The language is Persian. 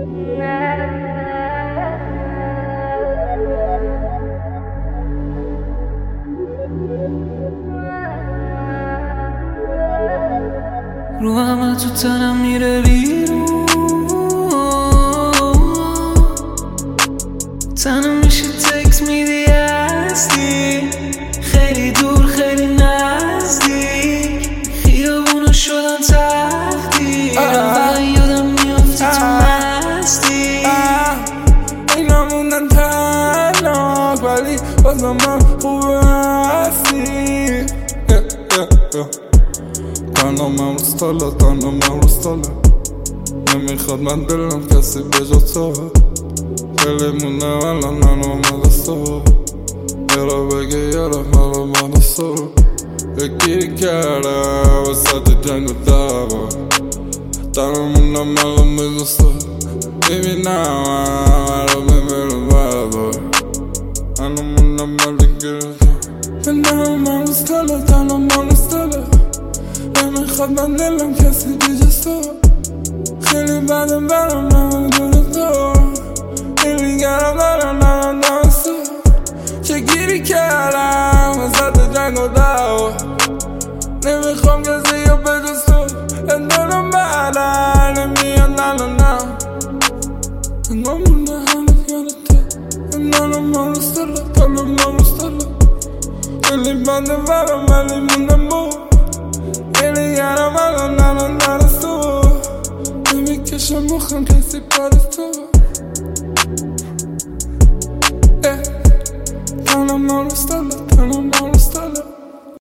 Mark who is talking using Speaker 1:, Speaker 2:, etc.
Speaker 1: رو همه تو تنم میره بیرون، تنم میشه تکس میدی هستی، خیلی دور خیلی نزدیک، خیابونو شدن تختی، فقط یادم میافتی تو مستی.
Speaker 2: اینا موندن تنها ولی بازم من خوبه هستی. تنم امروز تالا، تنم امروز تالا، نمیخواد من دلم کسی بجا تو، خیلی مونده الان من اومده سو، یارا بگه یارا مرا من سو، یکی کرده وسط جنگ و دعوا، تنم موندم الان بجا سو، ببینم مرا بمیرم بابا، تنم موندم ولی گرفتم. تنم امروز تالا، تنم امروز تالا، نمیخواد من دلم کسی بجز تو، خیلی بدم برام من دور تو، خیلی گرم دارم تو، چه گیری کردم وسط جنگ و دعوا، نمیخوام کسی رو بجز تو، دارم بعدن نمیاد الانم، نمونده هنوز یاد تو، دارم امروز تالا، تالم امروز تالا، خیلی بدم برام ولی موندم بود، خیلی گرم الان نرسو، نمیکشم مخم کسی پارست